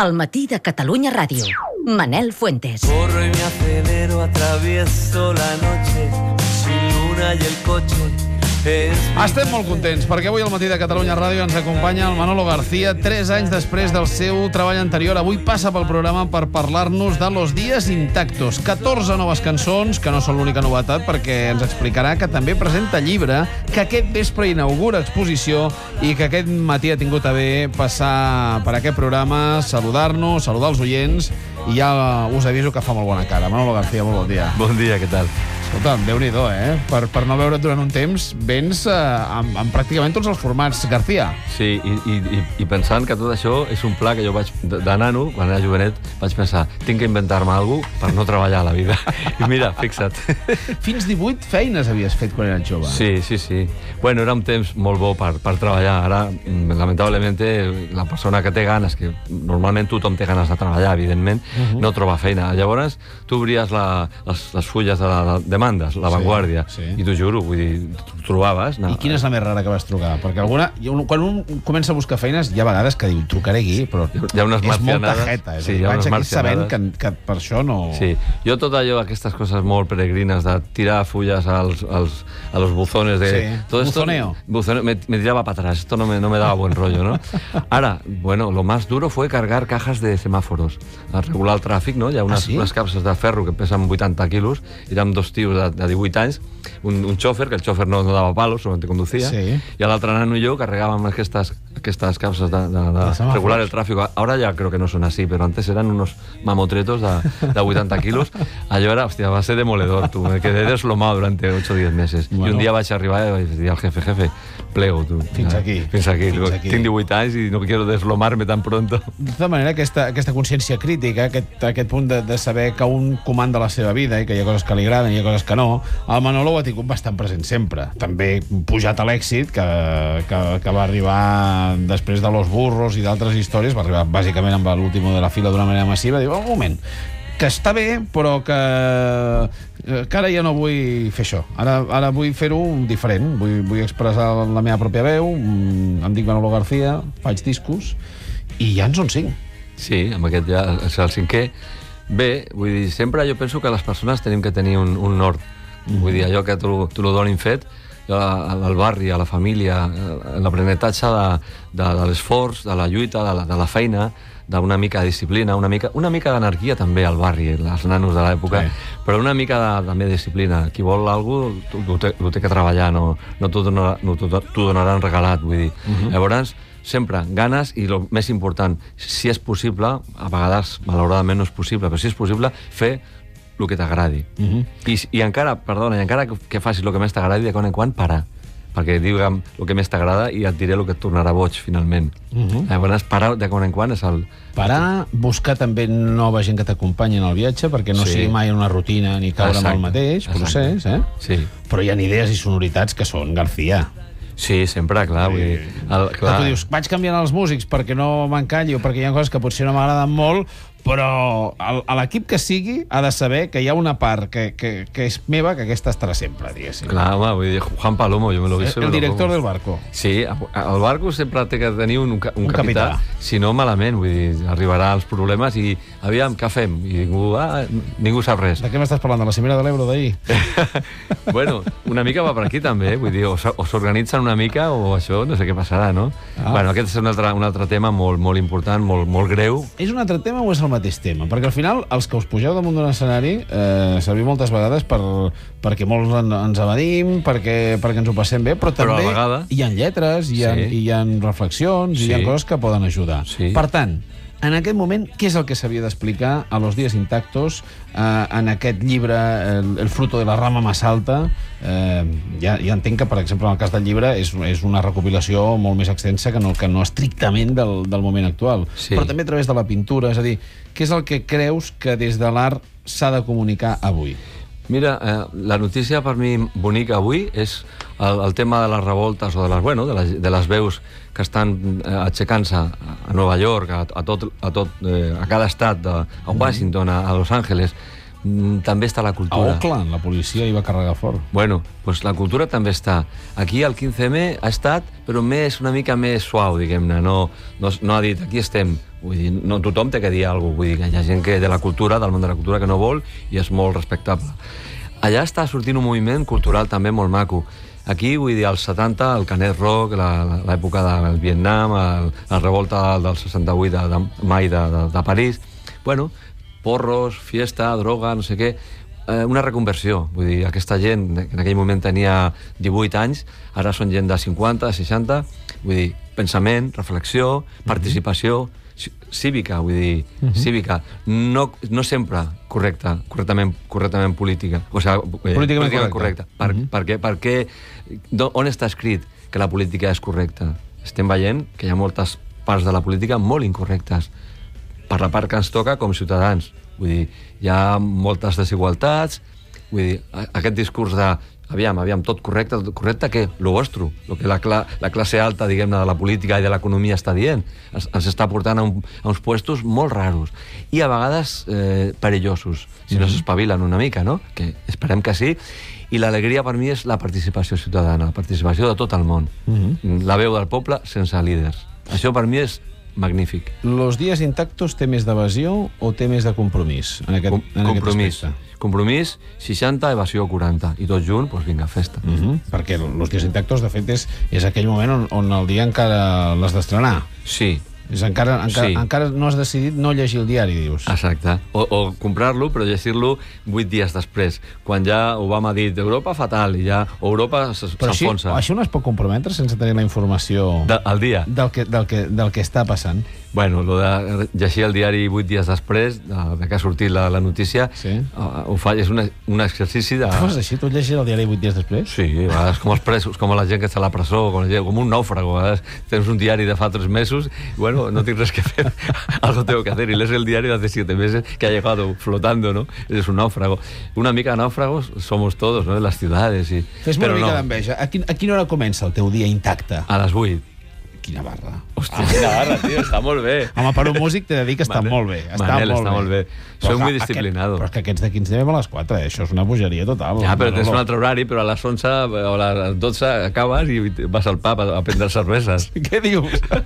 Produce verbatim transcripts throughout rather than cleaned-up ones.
Al matí de Catalunya Ràdio. Manel Fuentes. Corro y me acelero, atravieso la noche, sin luna y el coche. Estem molt contents perquè avui al matí de Catalunya Ràdio ens acompanya el Manolo García, tres anys després del seu treball anterior. Avui passa pel programa per parlar-nos de Los Días Intactos. catorze noves cançons, que no són l'única novetat, perquè ens explicarà que també presenta llibre, que aquest vespre inaugura exposició i que aquest matí ha tingut a bé passar per aquest programa, saludar-nos, saludar els oients, i ja us aviso que fa molt bona cara. Manolo García, molt bon dia. Bon dia, què tal? Escolta, Déu-n'hi-do, eh? Per, per no veure't durant un temps, vens eh, amb, amb pràcticament tots els formats García. Sí, i, i, i pensant que tot això és un pla que jo vaig, de, de nano, quan era jovenet, vaig pensar, tinc que inventar-me alguna cosa per no treballar a la vida. I mira, fixa't. Fins divuit feines havies fet quan eres jove. Sí, sí, sí. Bueno, era un temps molt bo per, per treballar. Ara, lamentablement, la persona que té ganes, que normalment tothom té ganes de treballar, evidentment, uh-huh. no troba feina. Llavors, tu obries la, les, les fulles de la de demandes, La Vanguardia, sí, sí. I t'ho juro, vull dir, t'ho trobaves. No. I quina és la més rara que vas trucar? Perquè alguna, quan un comença a buscar feines, hi ha vegades que diu, trucaré aquí, però hi ha unes és molta jeta. És sí, dir, vaig aquí sabent que, que per això no... Sí, jo tot allò, aquestes coses molt peregrines, de tirar fulles als, als, a los buzones de... Sí, todo buzoneo. Esto, buzoneo me, me tiraba para atrás, esto no me, no me daba buen rollo, ¿no? Ara, bueno, lo más duro fue cargar cajas de semáforos, a regular el tràfic, no? Hi ha unes, ah, sí? unes capses de ferro que pesen vuitanta quilos, i érem dos tios de, de divuit anys, un, un xòfer, que el xòfer no, no dava palos, solament conducia, sí. I l'altre nano i jo carregàvem aquestes, aquestes capses de, de, de, de regular el tràfic. Ahora ya creo que no son así, pero antes eran unos mamotretos de, de vuitanta quilos. Allò era, hòstia, va ser demoledor, tu. Me quedé deslomado durante ocho o diez meses. Bueno. I un dia vaig arribar i vaig dir al jefe, jefe, plego, tu. Fins aquí. Fins aquí. Fins aquí. Tinc divuit anys i no quiero deslomarme tan pronto. De tota manera, aquesta, aquesta consciència crítica, aquest, aquest punt de, de saber que un comanda la seva vida i que hi ha coses que li agraden i hi ha coses que no, el Manolo ho ha tingut bastant present sempre. També pujat a l'èxit, que, que, que va arribar després de Los Burros i d'altres històries, va arribar bàsicament amb l'últim de la fila d'una manera massiva. Diu, un moment, que està bé, però que, que ara ja no vull fer això. Ara, ara vull fer-ho diferent. Vull, vull expressar la meva pròpia veu. Em dic Manolo García, faig discos, i ja en són cinc. Sí, amb aquest ja és el cinquè. Bé, vull dir, sempre jo penso que les persones tenim que tenir un, un nord. Mm. Vull dir, allò que tu, tu lo donin fet, al barri, a la família, l'aprenentatge de, de, de l'esforç, de la lluita, de la, de la feina, d'una mica de disciplina, una mica, una mica d'anarquia també al barri, els nanos de l'època, sí. Però una mica de, també de disciplina. Qui vol alguna cosa, ho té, té que treballar, no, no t'ho donarà, no donaran regalat, vull dir. Uh-huh. Llavors, sempre ganes i el més important, si és possible, a vegades, malauradament no és possible, però si és possible, fer el que t'agradi. Uh-huh. I, I encara, perdona, i encara que, que facis el que més t'agradi, de quan en quan, para. Perquè digue'm el que més t'agrada i et diré el que et tornarà boig, finalment. Uh-huh. Llavors, parar de quan en quan és el... Parar, buscar també nova gent que t'acompanyi en el viatge, perquè no sí. sigui mai una rutina ni caure Exacte. Amb el mateix procés, eh? Sí. Però hi ha idees i sonoritats que són García. Sí, sempre, clar. Vull dir, el, clar. Tu dius, vaig canviant els músics perquè no m'encalli o perquè hi ha coses que potser no m'agraden molt, però a l'equip que sigui ha de saber que hi ha una part que, que, que és meva, que aquesta estarà sempre, diguéssim. Clar, home, vull dir, Juan Palomo, jo me l'ho he vist. El, el director del barco. Sí, el barco sempre té que tenir un, un, un capità, capità, si no malament, vull dir, arribarà als problemes i, aviam, què fem? I ningú, ah, ningú sap res. De què m'estàs parlant? De la cimera de l'Ebro d'ahir? Bueno, una mica va per aquí també, vull dir, o s'organitzen una mica o això, no sé què passarà, no? Ah. Bueno, aquest és un altre, un altre tema molt, molt important, molt, molt greu. És un altre tema o és el mateix tema? Perquè al final, els que us pugeu damunt d'un escenari eh, serviu moltes vegades per, perquè molts en, ens evadim, perquè, perquè ens ho passem bé, però també però vegada... hi ha lletres, hi ha, sí. hi ha reflexions, sí. hi ha coses que poden ajudar. Sí. Per tant, en aquest moment, què és el que s'havia d'explicar a Los Días Intactos, eh, en aquest llibre, el, el fruto de la rama más alta? Eh, ja, ja entenc que, per exemple, en el cas del llibre, és, és una recopilació molt més extensa que no, que no estrictament del, del moment actual. Sí. Però també a través de la pintura, és a dir, què és el que creus que des de l'art s'ha de comunicar avui? Mira, eh, la notícia per mi bonica avui és el, el tema de les revoltes o de les, bueno, de les, de les veus que estan eh, aixecant-se a Nova York, a, a, tot, a, tot, eh, a cada estat, de, a Washington, a, a Los Angeles. També està la cultura. A Oakland, la policia hi va carregar fort. Bueno, pues la cultura també està. Aquí el quinze eme ha estat, però més, una mica més suau, diguem-ne. No, no, no ha dit, aquí estem, Vull dir, no tothom té que dir alguna cosa. Vull dir que hi ha gent que de la cultura, del món de la cultura, que no vol i és molt respectable. Allà està sortint un moviment cultural també molt maco. Aquí, vull dir, als setanta, el Canet Rock, l'època del Vietnam, el, la revolta del seixanta-vuit de, de mai de, de, de París, bueno, porros, fiesta, droga, no sé què, eh, una reconversió. Vull dir, aquesta gent, que en aquell moment tenia divuit anys, ara són gent de cinquanta, seixanta, vull dir, pensament, reflexió, participació, cívica, vull dir, uh-huh. cívica, no, no sempre correcta, correctament, correctament política, o sigui, políticament, políticament correcta. correcta. Per, uh-huh. perquè, perquè, on està escrit que la política és correcta? Estem veient que hi ha moltes parts de la política molt incorrectes, per la part que ens toca com ciutadans. Vull dir, hi ha moltes desigualtats, vull dir, aquest discurs de aviam, aviam, tot correcte, tot correcte, què? Lo vostre, el que la, cla la classe alta, diguem-ne, de la política i de l'economia està dient. Ens, ens està portant a, un, a uns puestos molt raros i a vegades eh, perillosos, si no s'espavilen una mica, no? Que esperem que sí. I l'alegria per mi és la participació ciutadana, la participació de tot el món. Uh-huh. La veu del poble sense líders. Això per mi és magnífic. Los días intactos té més d'evasió o té més de compromís? En aquest, Com, en compromís. Aquest compromís, seixanta, evasió quaranta. I tot junt, doncs vinga, festa. Uh -huh. Perquè los días intactos, de fet, és, és aquell moment on, on el dia encara l'has d'estrenar. Sí. És encara, encara, sí. encara no has decidit no llegir el diari, dius. Exacte. O, o comprar-lo, però llegir-lo vuit dies després, quan ja Obama ha dit Europa fatal i ja Europa s'enfonsa. Però així no es pot comprometre sense tenir la informació de, al dia. Del que, del, que, del que està passant. Bueno, lo de llegir el diari vuit dies després de, de que ha sortit la, la notícia, sí. uh, ho fa, és una, un exercici de... Tu fas així? Tu llegir el diari vuit dies després? Sí, a vegades com els presos, com la gent que està a la presó, com, gent, com un nàufrago. A vegades tens un diari de fa tres mesos i, bueno, no tinc res que fer, algo tengo que hacer, y lees el diario de hace siete meses que ha llegado flotando, ¿no? Eres un náufrago. Una mica náufragos somos todos, ¿no? En las ciudades. Y... Fes-me una mica no. d'enveja. A, quin, a quina hora comença el teu dia intacte? A les vuit. Quina barra. Hòstia, ah. quina barra, tio, està molt bé. Home, per un músic t'he de dir que està Manel, molt bé. Està Manel, molt està bé. molt bé. Soy muy disciplinado. Aquest, però és que aquests d'aquí ens devem a les quatre, eh? Això és una bogeria total. Ja, però tens un altre horari, però a les onze o a les dotze acabes i vas al pub a, a prendre cerveses. Què dius?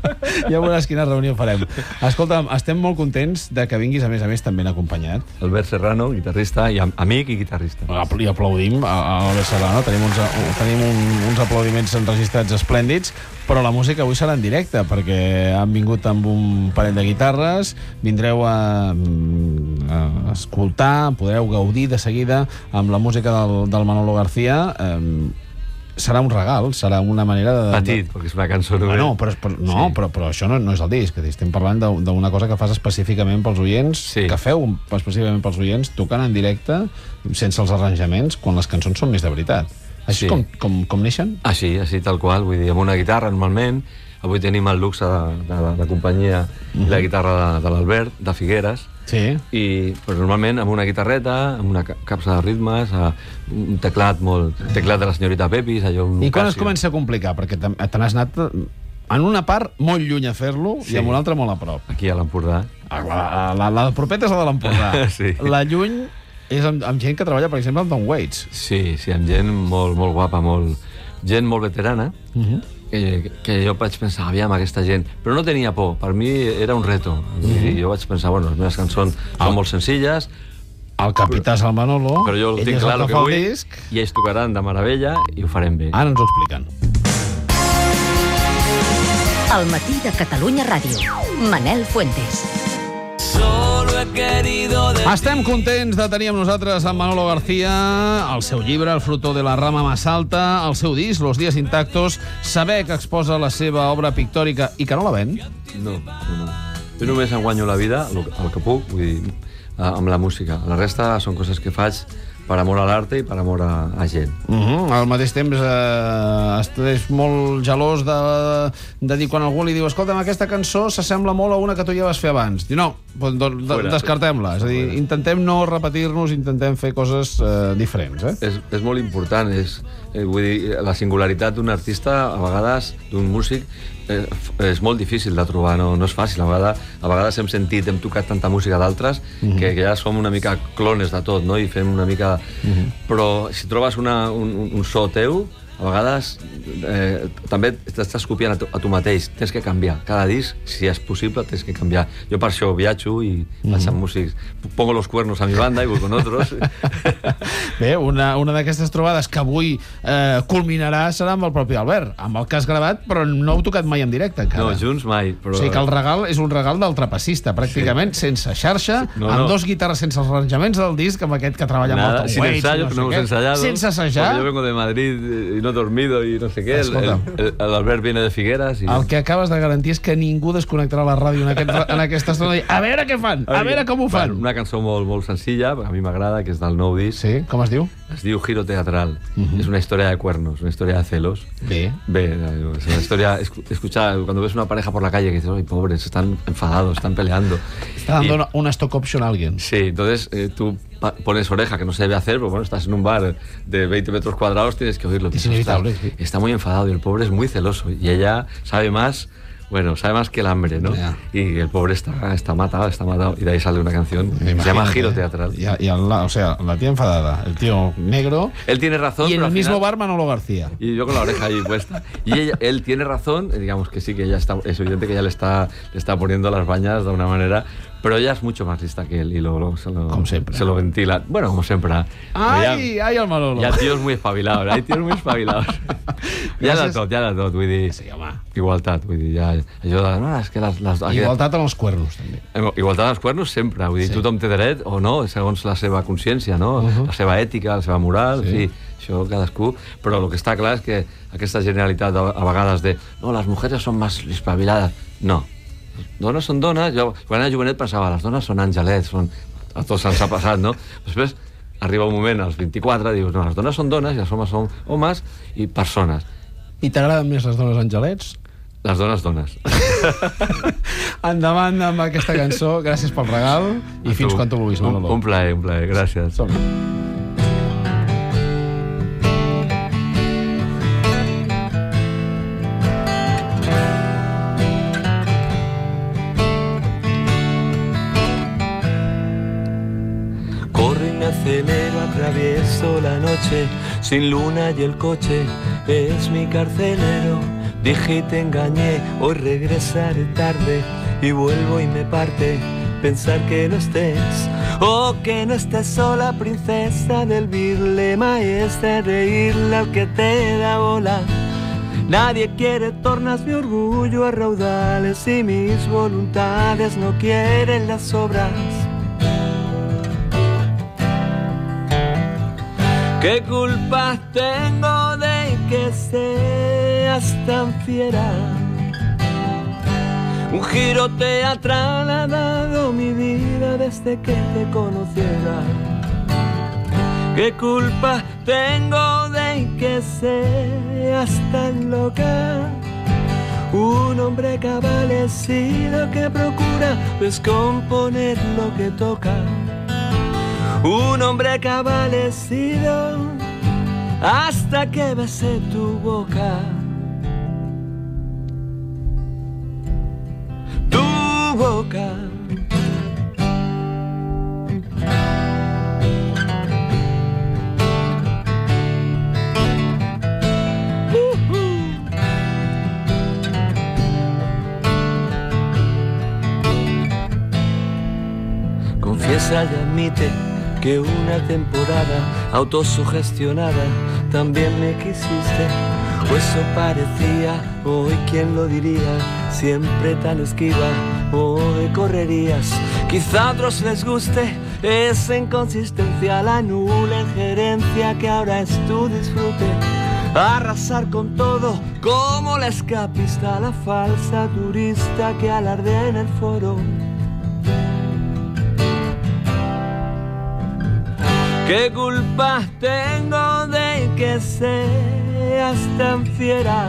Ja veuràs quina reunió farem. Escolta'm, estem molt contents de que vinguis, a més a més, també ben acompanyat. Albert Serrano, guitarrista, i amic i guitarrista. I aplaudim a Albert Serrano. Tenim uns, tenim un, uns aplaudiments enregistrats esplèndids, però la música avui serà en directe, perquè han vingut amb un parell de guitarres, vindreu a, a escoltar, podreu gaudir de seguida amb la música del, del Manolo García. Eh, serà un regal, serà una manera de... Petit, perquè és una cançó només. No, però, però, no, sí. però, però això no, no és el disc. Estem parlant d'una cosa que fas específicament pels oients, sí. que feu específicament pels oients, tocant en directe, sense els arranjaments, quan les cançons són més de veritat. Així sí. com, com, com neixen? Així, així tal qual, vull dir, amb una guitarra normalment. Avui tenim el luxe de, de, de la companyia uh -huh. i la guitarra de, de l'Albert, de Figueres, sí. i però normalment amb una guitarreta, amb una capsa de ritmes, un teclat molt... Un teclat de la senyorita Pepis, allò... Un I quan Casio. es comença a complicar? Perquè te n'has anat en una part molt lluny a fer-lo sí. i en una altra molt a prop. Aquí a l'Empordà. La, la, la, la propeta és la de l'Empordà. Sí. La lluny és amb, amb gent que treballa, per exemple, amb Tom Waits. Sí, sí, amb gent molt, molt guapa, molt... gent molt veterana, uh -huh. que, que jo vaig pensar, aviam, aquesta gent... Però no tenia por, per mi era un reto. Uh -huh. I jo vaig pensar, bueno, les meves cançons són ah. molt senzilles. El capità és el Manolo, però jo tinc clar el que vull, disc. I ells tocaran de meravella i ho farem bé. Ara ens ho expliquen. Al matí de Catalunya Ràdio. Manel Fuentes. Solo he querido de Estem contents de tenir amb nosaltres en Manolo García, el seu llibre, El fruto de la rama más alta, el seu disc, Los días intactos, saber que exposa la seva obra pictòrica i que no la ven? No, no, no. Jo només em guanyo la vida, el, el que puc, vull dir, amb la música. La resta són coses que faig per amor a l'arte i per amor a, a gent. Uh -huh. Al mateix temps eh, estàs molt gelós de, de dir quan algú li diu escolta'm, aquesta cançó s'assembla molt a una que tu ja vas fer abans. Diu, no, doncs descartem-la. És a dir, intentem no repetir-nos, intentem fer coses eh, diferents. Eh? És, és molt important. És, eh, vull dir, la singularitat d'un artista, a vegades, d'un músic, eh, és molt difícil de trobar, no, no és fàcil. A vegades, a vegades hem sentit, hem tocat tanta música d'altres uh -huh. que, que ja som una mica clones de tot, no? I fem una mica... Uh -huh. Però si trobes una, un, un so teu, a vegades eh, també t'estàs copiant a tu, a tu mateix, tens que canviar. Cada disc, si és possible, tens que canviar. Jo per això viatjo i mm-hmm. vaig amb músics. Pongo los cuernos a mi banda i voy con otros. Bé, una, una d'aquestes trobades que avui eh, culminarà serà amb el propi Albert, amb el que has gravat, però no heu tocat mai en directe encara. No, junts mai. Però... O sigui que el regal és un regal del trapecista, pràcticament, sí. sense xarxa, no, amb no. dos guitarres sense els arranjaments del disc, amb aquest que treballa Nada, amb el sin Tom Waits, ensayo, no sé no ensayado, sense assajar. Porque yo vengo de Madrid y no he dormido y no sé qué. El, el, el, el Albert viene de Figueras. Y... El que acabes de garantir és que ningú desconnectarà la ràdio en, aquest, en aquesta estona. A veure què fan, a veure com ho fan. Bueno, una cançó molt, molt senzilla, a mi m'agrada, que és del nou disc. Sí, com es diu? Es diu Giro Teatral. Uh-huh. Es una historia de cuernos, una historia de celos. Bé. Bé, es una historia... Escucha, cuando ves una pareja por la calle que dices, ¡ay, pobres, están enfadados, están peleando! Está dando y, una, una stock option a alguien. Sí, entonces eh, tú pones oreja, que no se debe hacer, pero bueno, estás en un bar de veinte metros cuadrados, tienes que oírlo. Es inevitable. Está, sí. está muy enfadado y el pobre es muy celoso. Y ella sabe más... Bueno, sabe más que el hambre, ¿no? Yeah. Y el pobre está, está matado, está matado. Y de ahí sale una canción que se llama Giro Teatral. Y, y la, o sea, la tía enfadada, el tío negro. Él tiene razón. Y en el final, mismo bar Manolo García. Y yo con la oreja ahí puesta. Y ella, él tiene razón, digamos que sí, que ella está, es evidente que ella le está, le está poniendo las bañas de una manera... Pero ella es mucho más lista que él y lo, lo, se, lo, como siempre. se lo ventila. Bueno, como siempre. Ai, ai, el Manolo. Hi ha tios muy espavilados, hi ha tios muy espavilados. Hi ha de tot, hi ha de tot, vull dir... Sí, home. Igualtat, vull dir, ja... Allò de... No, és que les, les, igualtat en els cuernos, també. Igualtat en els cuernos sempre, vull dir, sí. Tothom té dret o no, segons la seva consciència, no? Uh-huh. La seva ètica, la seva moral, sí. Sí, això cadascú... Però el que està clar és que aquesta generalitat a vegades de... No, les mujeres són més espavilades. No. Dones són dones, jo quan era jovenet pensava, les dones són angelets, són... a tots se'ns ha passat, no? Després arriba un moment, als vint-i-quatre, dius, no, les dones són dones i els homes són homes i persones. I t'agraden més les dones angelets? Les dones dones. Endavant amb aquesta cançó, gràcies pel regal i a fins tu. Quan tu vulguis, Manolo. Un, un plaer, un plaer, gràcies. Som-hi. Acelero, atravieso la noche sin luna y el coche es mi carcelero. Dije y te engañé, hoy regresaré tarde y vuelvo y me parte pensar que no estés o que no estés sola, princesa del birle, maestra de reírle al que te da bola. Nadie quiere tornas mi orgullo a raudales y mis voluntades no quieren las obras. ¿Qué culpa tengo de que seas tan fiera? Un giro teatral ha dado mi vida desde que te conociera. ¿Qué culpa tengo de que seas tan loca? Un hombre cabalecido que procura descomponer lo que toca. Un hombre cabalecido hasta que besé tu boca. Tu boca. Uh-huh. Confiesa y admite que una temporada autosugestionada también me quisiste, o eso parecía, hoy quién lo diría, siempre tan esquiva, hoy correrías. Quizá a otros les guste esa inconsistencia, la nula injerencia que ahora es tu disfrute, arrasar con todo como la escapista, la falsa turista que alardea en el foro. ¿Qué culpa tengo de que seas tan fiera?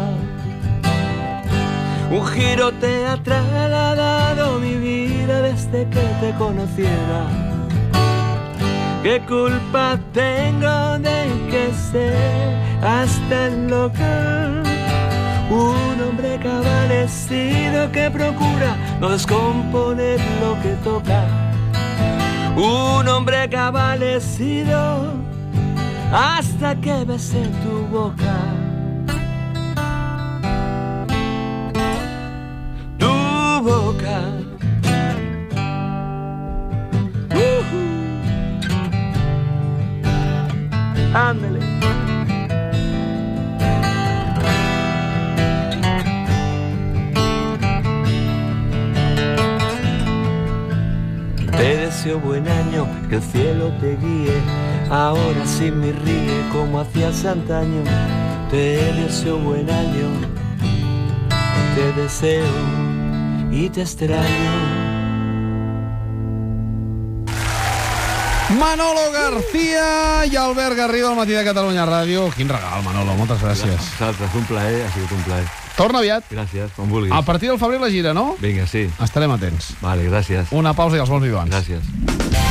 Un giro teatral ha dado mi vida desde que te conociera. ¿Qué culpa tengo de que seas tan loca? Un hombre cabalecido que procura no descomponer lo que toca. Un hombre cabalecido hasta que besé tu boca. loca. Ándale. Te deseo buen año, que el cielo te guíe. Ahora sí me ríe como hacías antaño. Te deseo buen año. Te deseo y te extraño. Manolo García i Albert Garrido al Matí de Catalunya Ràdio. Quin regal, Manolo, moltes gràcies. Nosaltres, un plaer, ha sigut un plaer. Torna aviat. Gràcies, quan vulguis. A partir del febrer la gira, no? Vinga, sí. Estarem atents. Vale, gràcies. Una pausa i els bons vivants. Gràcies.